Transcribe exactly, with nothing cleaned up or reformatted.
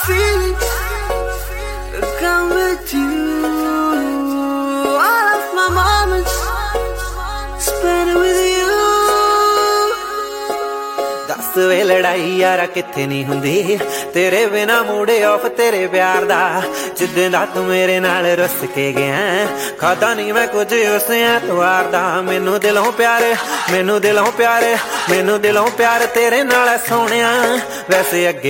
feelings come with you. All of my moments spent with you. दस वे लड़ाई यारा किथे नहीं हुंदी तेरे बिना मूडे ऑफ तेरे प्यार दा जिद्दे दा तू मेरे नाल रुस के गया खाता नहीं मैं कुछ उस ऐतवार दा मैनू दिलों प्यार मैनू दिलों प्यार मैनू दिलों प्यार तेरे नाल सोहणिया वैसे अगे